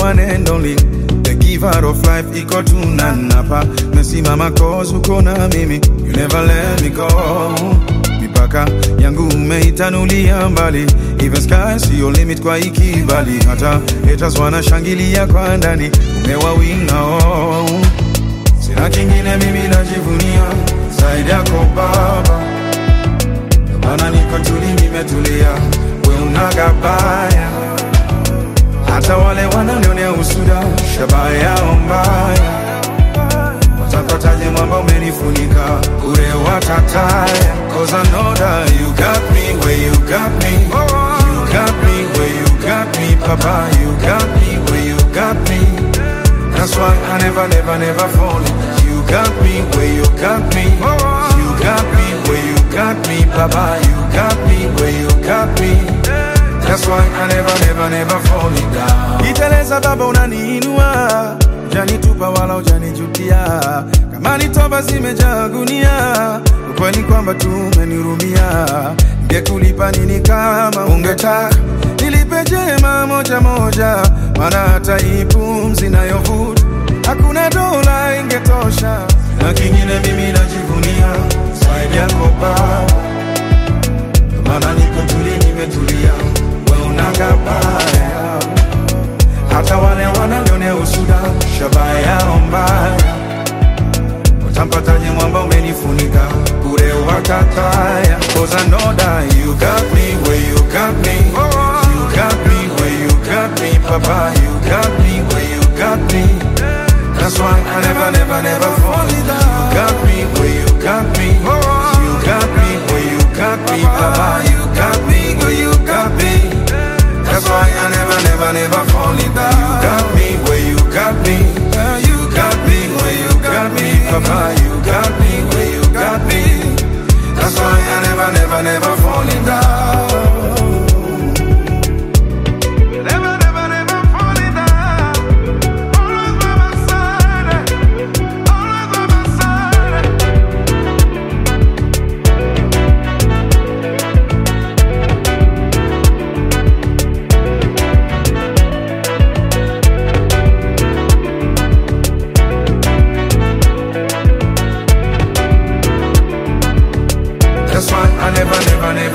one and only, the giver of life, iko tunanapa. Mesimama cause uko na mimi, you never let me go. Mipaka yangu umeitanulia mbali, even sky see your limit kwa ikibali. Hata haters wanashangilia kwa ndani, umewawinga oh. Sina kingine mimi najivunia zaidi yako baba, maana niko tuli nimetulia, we unagabaya. Hata wale wananionea usuda, shabaya yao mbaya, watapataje mwamba umenifunika, ure watataya. Cause I know that you got me where you got me, you got me where you got me, papa, you got me where you got me. That's why I never fall in. You got me where you got me, you got me where you got me, papa, you got me where you got me. That's why I never fall in down. Iteleza baba unaniinua, janitupa wala ujanijutia. Kama ni toba zimejaa gunia, ukweli kwamba tumenirumia. Ngekulipa nini kama ungetaka, nilipe jema moja moja, maana hata hii pumzi nayovuta hakuna dola ingetosha. Na kingine mimi najivunia zaidi yako baba, maana niko tuli nimetulia, we unagabaya. Hata wale wananionea usuda, shabaya yao mbaya, utampataje mwamba umenifunika, ure watataya. Cause I know that you got me where you got me, you got me where you got me, papa, you got me where you got me. That's why I never fall in love. You got me where you got me, you got me where you got me, papa, you got me where you got me. That's why I never fall in love. You got me where you got me, you got me where you got me, papa, you got me where you got me. That's why I never fall in love. That's why I never